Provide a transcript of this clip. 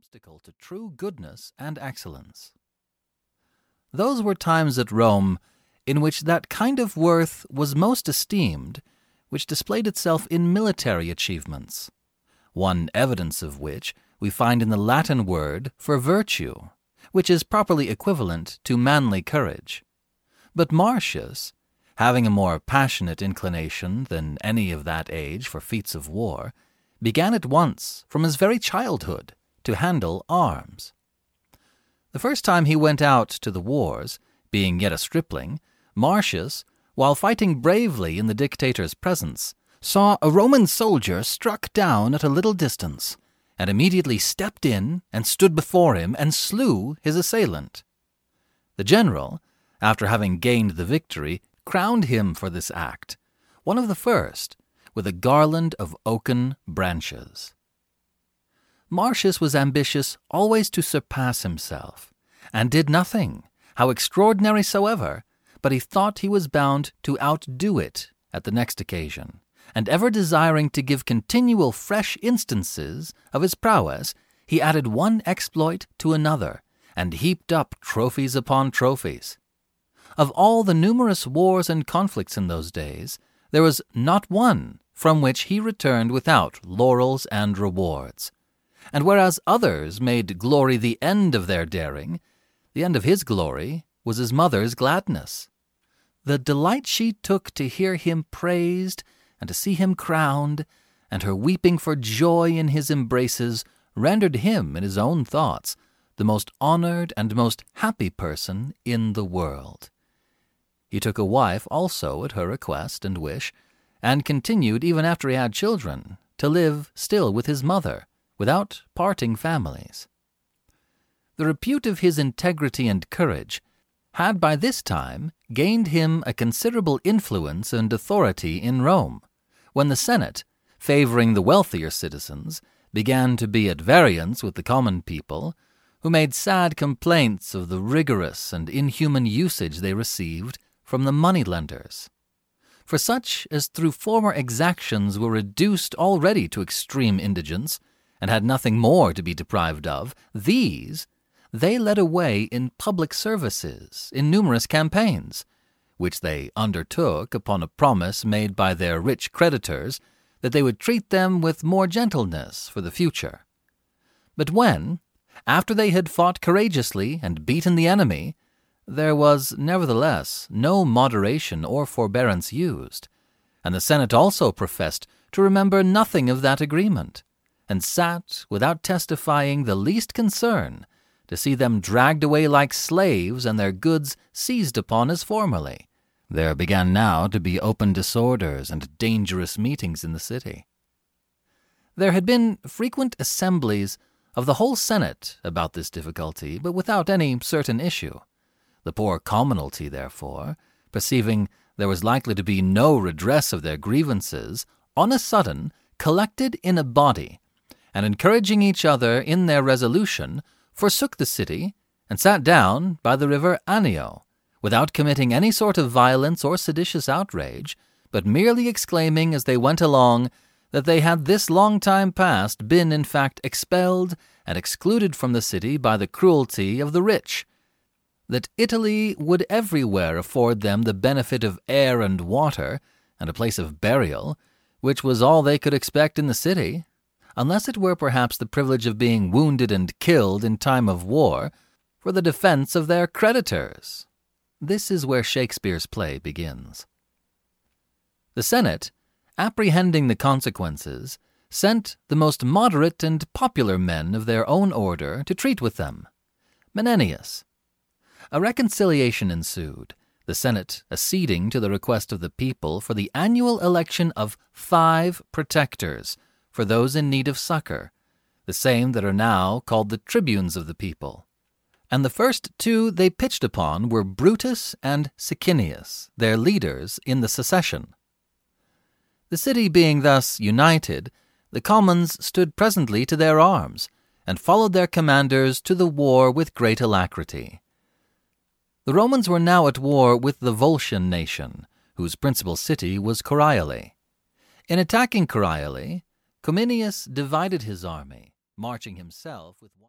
obstacle to true goodness and excellence. Those were times at Rome in which that kind of worth was most esteemed, which displayed itself in military achievements, one evidence of which we find in the Latin word for virtue, which is properly equivalent to manly courage. But Marcius, having a more passionate inclination than any of that age for feats of war, began at once, from his very childhood, to handle arms. The first time he went out to the wars, being yet a stripling, Marcius, while fighting bravely in the dictator's presence, saw a Roman soldier struck down at a little distance, and immediately stepped in and stood before him and slew his assailant. The general, after having gained the victory, crowned him for this act, one of the first, with a garland of oaken branches. Marcius was ambitious always to surpass himself, and did nothing, how extraordinary soever, but he thought he was bound to outdo it at the next occasion, and ever desiring to give continual fresh instances of his prowess, he added one exploit to another, and heaped up trophies upon trophies. Of all the numerous wars and conflicts in those days, there was not one from which he returned without laurels and rewards. And whereas others made glory the end of their daring, the end of his glory was his mother's gladness. The delight she took to hear him praised and to see him crowned, and her weeping for joy in his embraces, rendered him, in his own thoughts, the most honored and most happy person in the world. He took a wife also at her request and wish, and continued, even after he had children, to live still with his mother, without parting families. The repute of his integrity and courage had by this time gained him a considerable influence and authority in Rome, when the Senate, favoring the wealthier citizens, began to be at variance with the common people, who made sad complaints of the rigorous and inhuman usage they received from the money-lenders. For such as through former exactions were reduced already to extreme indigence, and had nothing more to be deprived of, these they led away in public services, in numerous campaigns, which they undertook upon a promise made by their rich creditors that they would treat them with more gentleness for the future. But when, after they had fought courageously and beaten the enemy, there was nevertheless no moderation or forbearance used, and the Senate also professed to remember nothing of that agreement, and sat without testifying the least concern to see them dragged away like slaves and their goods seized upon as formerly, there began now to be open disorders and dangerous meetings in the city. There had been frequent assemblies of the whole Senate about this difficulty, but without any certain issue. The poor commonalty, therefore, perceiving there was likely to be no redress of their grievances, on a sudden collected in a body, and encouraging each other in their resolution, forsook the city, and sat down by the river Anio, without committing any sort of violence or seditious outrage, but merely exclaiming as they went along that they had this long time past been in fact expelled and excluded from the city by the cruelty of the rich, that Italy would everywhere afford them the benefit of air and water, and a place of burial, which was all they could expect in the city, unless it were perhaps the privilege of being wounded and killed in time of war for the defense of their creditors. This is where Shakespeare's play begins. The Senate, apprehending the consequences, sent the most moderate and popular men of their own order to treat with them. Menenius. A reconciliation ensued, the Senate acceding to the request of the people for the annual election of 5 protectors for those in need of succor, the same that are now called the tribunes of the people. And the first 2 they pitched upon were Brutus and Sicinius, their leaders in the secession. The city being thus united, the commons stood presently to their arms, and followed their commanders to the war with great alacrity. The Romans were now at war with the Volscian nation, whose principal city was Corioli. In attacking Corioli, Cominius divided his army, marching himself with one